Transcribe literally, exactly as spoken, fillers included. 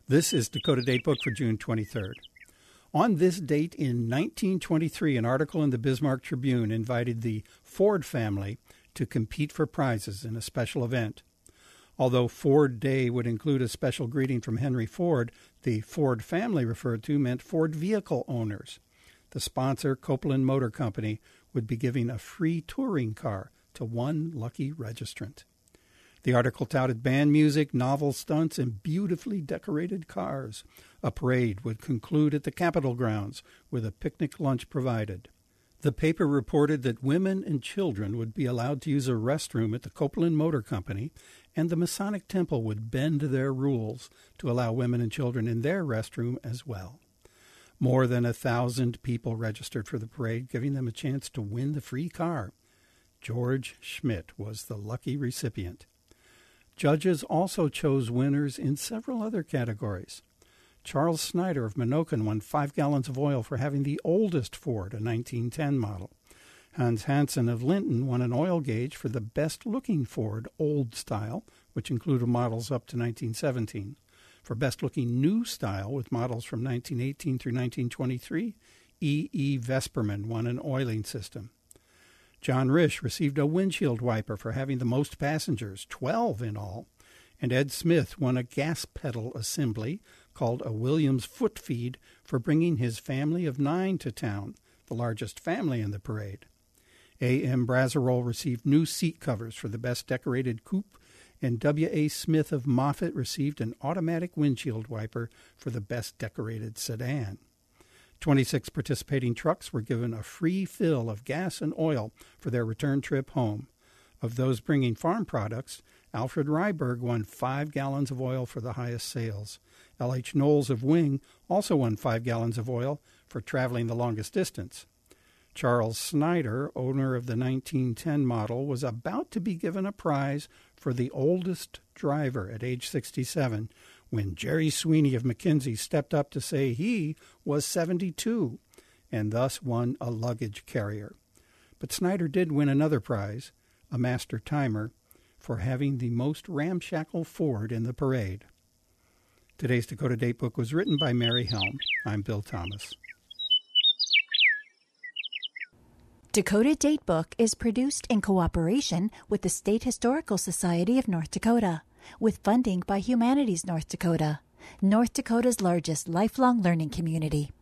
This is Dakota Datebook for June twenty-third. On this date in nineteen twenty-three, an article in the Bismarck Tribune invited the Ford family to compete for prizes in a special event. Although Ford Day would include a special greeting from Henry Ford, the Ford family referred to meant Ford vehicle owners. The sponsor, Copeland Motor Company, would be giving a free touring car to one lucky registrant. The article touted band music, novel stunts, and beautifully decorated cars. A parade would conclude at the Capitol grounds with a picnic lunch provided. The paper reported that women and children would be allowed to use a restroom at the Copeland Motor Company, and the Masonic Temple would bend their rules to allow women and children in their restroom as well. More than a thousand people registered for the parade, giving them a chance to win the free car. George Schmidt was the lucky recipient. Judges also chose winners in several other categories. Charles Snyder of Menoken won five gallons of oil for having the oldest Ford, a nineteen ten model. Hans Hansen of Linton won an oil gauge for the best-looking Ford, old style, which included models up to nineteen seventeen. For best-looking new style, with models from nineteen eighteen through nineteen twenty-three, E E. Vesperman won an oiling system. John Risch received a windshield wiper for having the most passengers, twelve in all. And Ed Smith won a gas pedal assembly called a Williams foot feed for bringing his family of nine to town, the largest family in the parade. A M. Brazeroll received new seat covers for the best decorated coupe, and W A. Smith of Moffett received an automatic windshield wiper for the best decorated sedan. twenty-six participating trucks were given a free fill of gas and oil for their return trip home. Of those bringing farm products, Alfred Ryberg won five gallons of oil for the highest sales. L H. Knowles of Wing also won five gallons of oil for traveling the longest distance. Charles Snyder, owner of the nineteen ten model, was about to be given a prize for the oldest driver at age sixty-seven when Jerry Sweeney of McKinsey stepped up to say he was seventy-two and thus won a luggage carrier. But Snyder did win another prize, a master timer, for having the most ramshackle Ford in the parade. Today's Dakota Datebook was written by Mary Helm. I'm Bill Thomas. Dakota Datebook is produced in cooperation with the State Historical Society of North Dakota, with funding by Humanities North Dakota, North Dakota's largest lifelong learning community.